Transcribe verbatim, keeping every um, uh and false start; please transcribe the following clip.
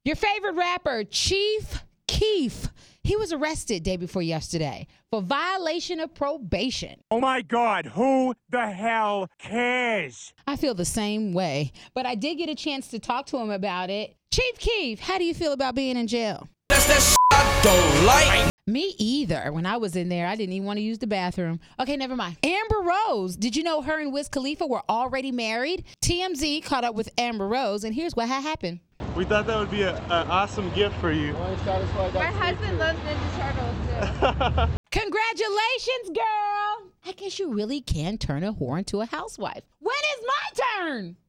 Your favorite rapper, Chief Keef, he was arrested day before yesterday for violation of probation. Oh my God, who the hell cares? I feel the same way, but I did get a chance to talk to him about it. Chief Keef, how do you feel about being in jail? That's that shit I don't like. Me either. When I was in there, I didn't even want to use the bathroom. Okay, never mind. Amber Rose. Did you know her and Wiz Khalifa were already married? T M Z caught up with Amber Rose, and here's what had happened. We thought that would be an awesome gift for you. My husband loves Ninja Turtles too. Congratulations, girl. I guess you really can turn a whore into a housewife. When is my turn?